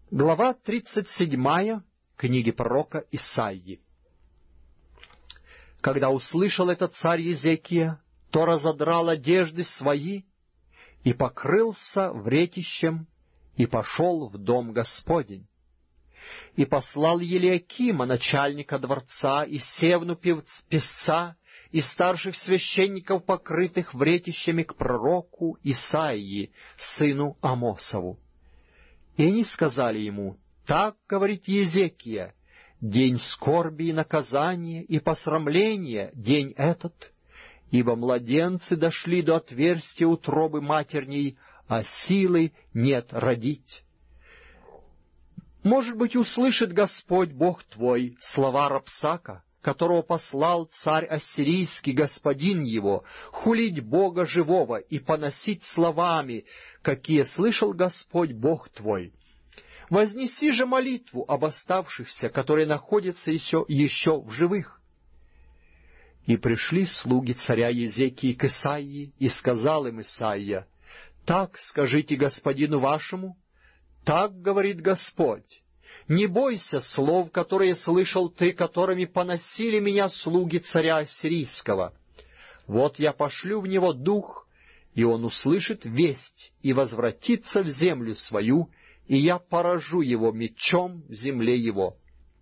Глава 37 книги пророка Исаии. Когда услышал это царь Езекия, то разодрал одежды свои и покрылся вретищем, и пошел в дом Господень. И послал Елиакима, начальника дворца, и Севну песца, и старших священников, покрытых вретищами, к пророку Исаии, сыну Амосову. И они сказали ему: «Так говорит Езекия, день скорби и наказания и посрамления день этот, ибо младенцы дошли до отверстия утробы матерней, а силы нет родить. Может быть, услышит Господь Бог твой слова Рапсака, которого послал царь ассирийский, господин его, хулить Бога живого и поносить словами, какие слышал Господь Бог твой. Вознеси же молитву об оставшихся, которые находятся еще в живых». И пришли слуги царя Езекии к Исаии, и сказал им Исаия: «Так скажите господину вашему, так говорит Господь, не бойся слов, которые слышал ты, которыми поносили меня слуги царя ассирийского. Вот я пошлю в него дух, и он услышит весть и возвратится в землю свою, и я поражу его мечом в земле его».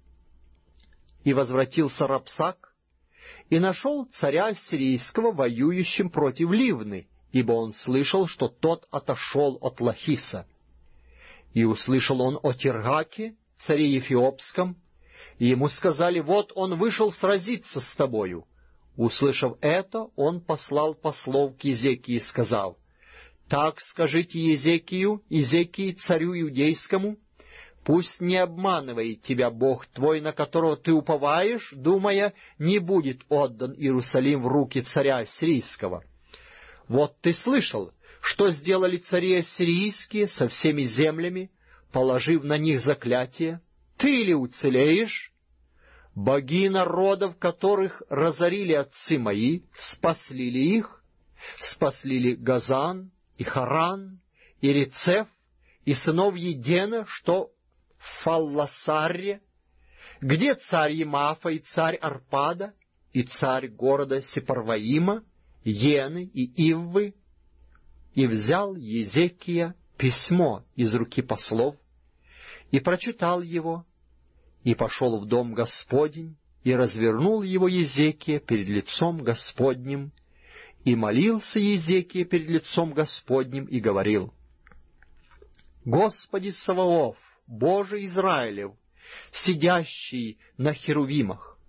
И возвратился Рапсак, и нашел царя ассирийского воюющим против Ливны, ибо он слышал, что тот отошел от Лахиса. И услышал он о Тиргаке, царе Ефиопском, и ему сказали: «Вот он вышел сразиться с тобою». Услышав это, он послал послов к Езекии, сказав: «Так скажите Езекии, царю иудейскому, пусть не обманывает тебя Бог твой, на которого ты уповаешь, думая, не будет отдан Иерусалим в руки царя ассирийского. Вот ты слышал, что сделали цари ассирийские со всеми землями, положив на них заклятие. Ты ли уцелеешь? Боги народов, которых разорили отцы мои, спасли ли их? Спасли ли Газан и Харан, и Рецеф, и сынов Едена, что в Фалласарре? Где царь Емафа и царь Арпада, и царь города Сепарваима, Ены и Иввы?» И взял Езекия письмо из руки послов, и прочитал его, и пошел в дом Господень, и развернул его Езекия перед лицом Господним, и молился Езекия перед лицом Господним, и говорил: «Господи Саваоф, Боже Израилев, сидящий на херувимах,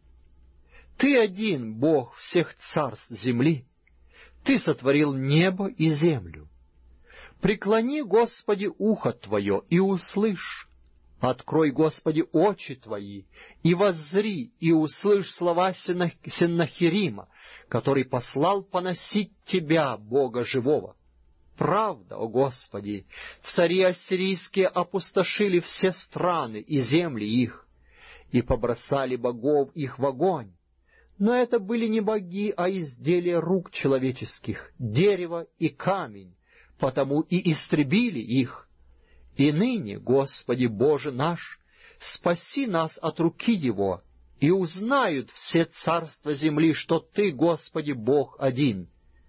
Ты один Бог всех царств земли, Ты сотворил небо и землю. Преклони, Господи, ухо Твое и услышь. Открой, Господи, очи Твои, и воззри, и услышь слова Сеннахерима, который послал поносить Тебя, Бога живого. Правда, о Господи, цари ассирийские опустошили все страны и земли их, и побросали богов их в огонь. Но это были не боги, а изделия рук человеческих, дерево и камень, потому и истребили их. И ныне, Господи Боже наш, спаси нас от руки его, и узнают все царства земли, что Ты, Господи, Бог один».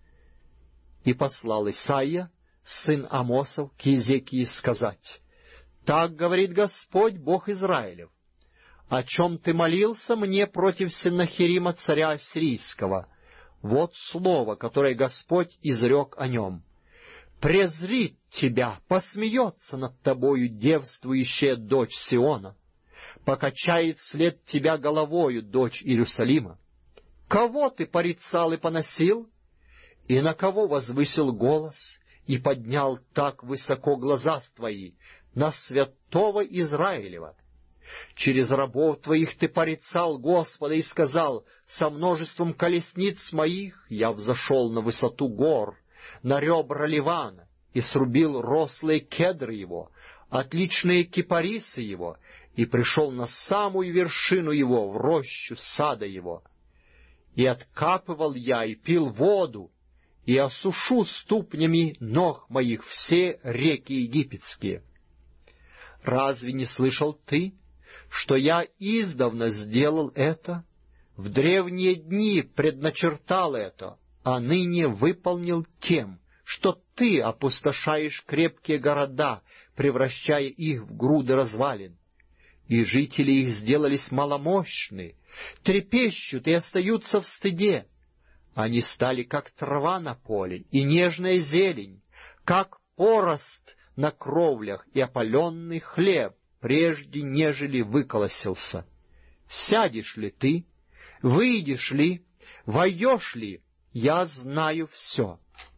И послал Исаия, сын Амосов, к Езекии сказать: «Так говорит Господь, Бог Израилев, о чем ты молился мне против Сеннахерима, царя ассирийского? Вот слово, которое Господь изрек о нем. Презрит тебя, посмеется над тобою девствующая дочь Сиона, покачает вслед тебя головою дочь Иерусалима. Кого ты порицал и поносил, и на кого возвысил голос, и поднял так высоко глаза твои? На святого Израилева. Через рабов твоих ты порицал Господа и сказал: со множеством колесниц моих я взошел на высоту гор, на ребра Ливана, и срубил рослые кедры его, отличные кипарисы его, и пришел на самую вершину его, в рощу сада его. И откапывал я, и пил воду, и осушу ступнями ног моих все реки египетские. Разве не слышал ты, что я издавна сделал это, в древние дни предначертал это, а ныне выполнил тем, что ты опустошаешь крепкие города, превращая их в груды развалин? И жители их сделались маломощны, трепещут и остаются в стыде. Они стали как трава на поле и нежная зелень, как порост на кровлях и опаленный хлеб, прежде нежели выколосился. Сядешь ли ты, выйдешь ли, войдешь ли, я знаю все.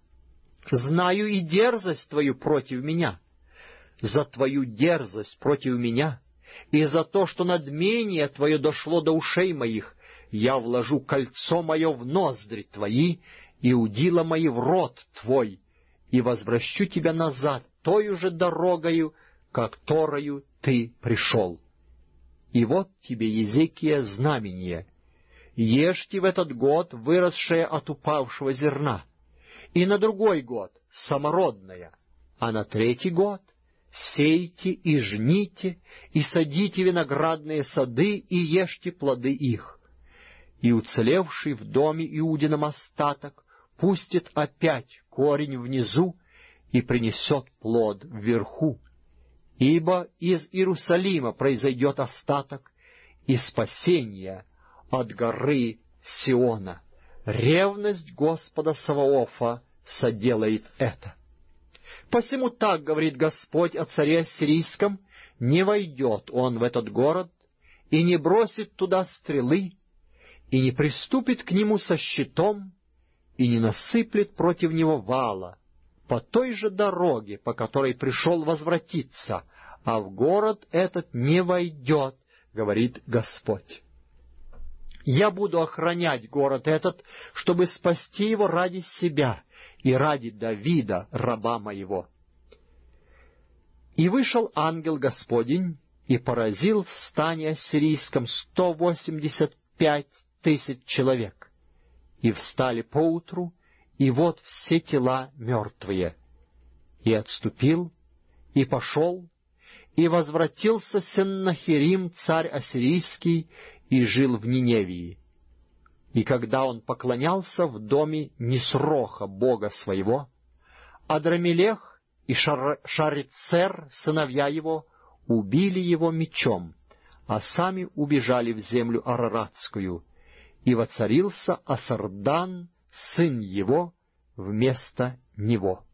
Знаю и дерзость твою против меня. За твою дерзость против меня и за то, что надмение твое дошло до ушей моих, я вложу кольцо мое в ноздри твои и удила мои в рот твой, и возвращу тебя назад тою же дорогою, которою ты пришел. И вот тебе, Езекия, знамение. Ешьте в этот год выросшее от упавшего зерна, и на другой год самородное, а на третий год сейте и жните, и садите виноградные сады, и ешьте плоды их. И уцелевший в доме Иудином остаток пустит опять корень внизу и принесет плод вверху. Ибо из Иерусалима произойдет остаток и спасение от горы Сиона. Ревность Господа Саваофа соделает это. Посему так говорит Господь о царе ассирийском: не войдет он в этот город, и не бросит туда стрелы, и не приступит к нему со щитом, и не насыплет против него вала, по той же дороге, по которой пришел возвратиться, а в город этот не войдет, говорит Господь. Я буду охранять город этот, чтобы спасти его ради себя и ради Давида, раба моего». И вышел ангел Господень и поразил в стане ассирийском 185 000 человек. И встали поутру, и вот все тела мертвые. И отступил, и пошел, и возвратился Сеннахерим, царь ассирийский, и жил в Ниневии. И когда он поклонялся в доме Нисроха, бога своего, Адрамелех и Шарицер, сыновья его, убили его мечом, а сами убежали в землю Араратскую, и воцарился Асардан, сын его, вместо него.